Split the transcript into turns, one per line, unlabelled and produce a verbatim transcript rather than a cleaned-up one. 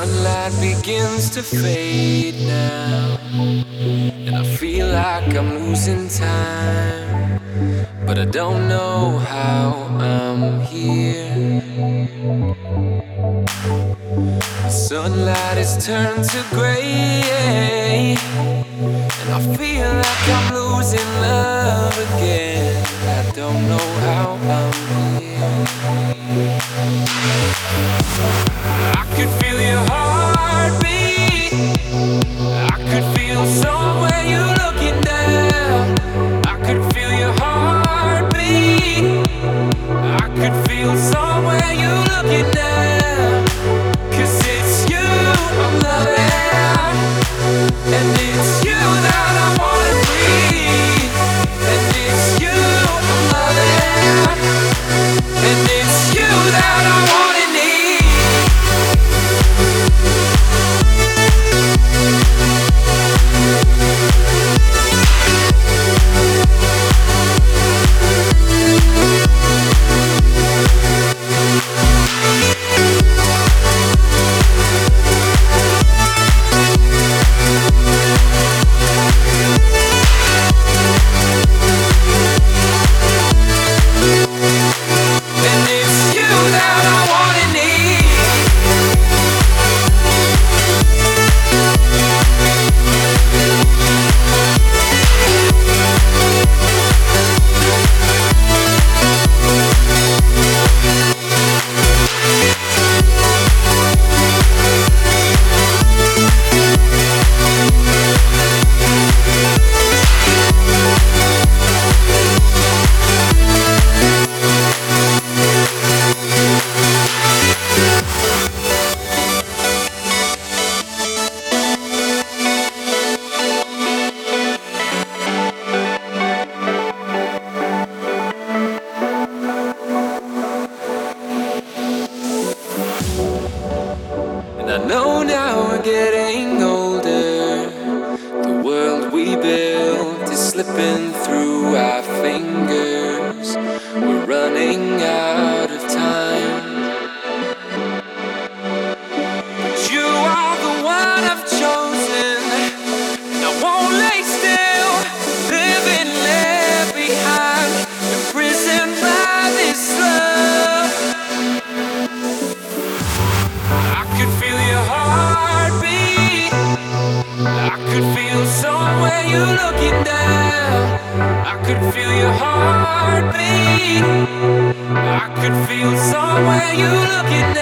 sunlight begins to fade now, and I feel like I'm losing time, but I don't know how I'm here. The sunlight is turned to gray, and I feel like I'm losing love again. I don't know how I'm here. I could feel your heartbeat. I could feel somewhere you looking down. I could feel your heartbeat. I could feel somewhere you looking down. 'Cause it's you I'm loving, and it's you that I wanna breathe. And it's you I'm loving, and it's you that I wanna need. I know now we're getting older. The world we built is slipping through our fingers. We're running out of time. But you are the one I've chosen, and I won't lay still, living left behind, imprisoned by this love. I could feel your heartbeat. I could feel somewhere you looking down. I could feel your heartbeat. I could feel somewhere you looking down.